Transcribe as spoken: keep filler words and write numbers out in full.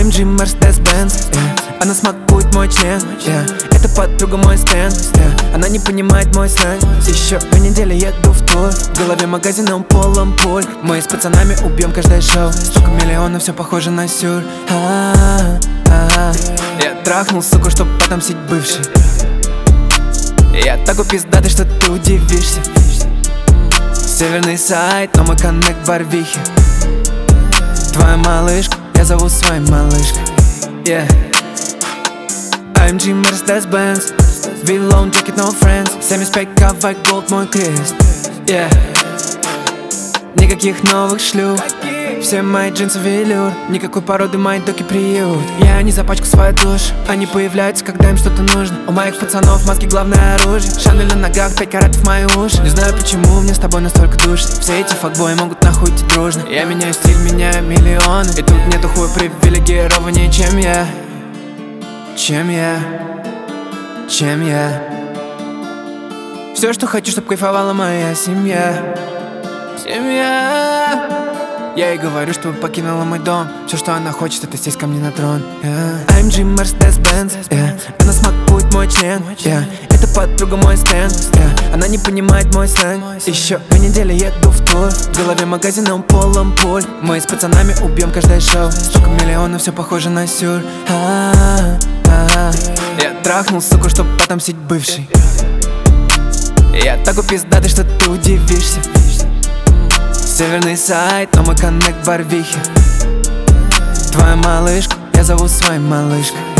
эй эм джи Mercedes-Benz, yeah. Она смакует мой член, yeah. Это подруга мой стенд, yeah. Она не понимает мой сленг. Еще две недели еду в тур, в голове магазином полон пуль. Мы с пацанами убьем каждое шоу. Столько миллионов, все похоже на сюр. А-а-а. Я трахнул суку, чтоб отомстить бывший. Я такой пиздатый, что ты удивишься. Северный сайт, но мой коннект в Барвихе. Твоя малышка, я зову своей малышкой, yeah. эй эм джи Mercedes-Benz, Villon, jacket, no friends. семьдесят пять ка, white gold, мой крест, yeah. Никаких новых шлюх, все мои джинсы велюр. Никакой породы, мои доки приют. Я не запачкал свою душу, они появляются, когда им что-то нужно. У моих пацанов маски главное оружие. Шанель на ногах, пять каратов в мои уши. Не знаю почему мне с тобой настолько душно. Все эти факбои могут нахуй идти дружно. Я меняю стиль, меняю миллионы. И тут нету хуя привилегированнее, чем я. Чем я, чем я. Все, что хочу, чтоб кайфовала моя семья. Семья. Я ей говорю, чтобы покинула мой дом. Все, что она хочет, это сесть ко мне на трон, yeah. эй эм джи Mercedes-Benz, yeah. Она смакует мой член, yeah. Это подруга мой стенд, yeah. Она не понимает мой сленг. Еще две недели еду в тур, в голове магазином полон пуль. Мы с пацанами убьем каждое шоу. Столько миллионов, все похоже на сюр. А-а-а. Я трахнул суку, чтоб отомстить бывший. Я такой пиздатый, что ты удивишься. Северный сайт, но мой коннект в Барвихе. Твоя малышка, я зову своей малышкой.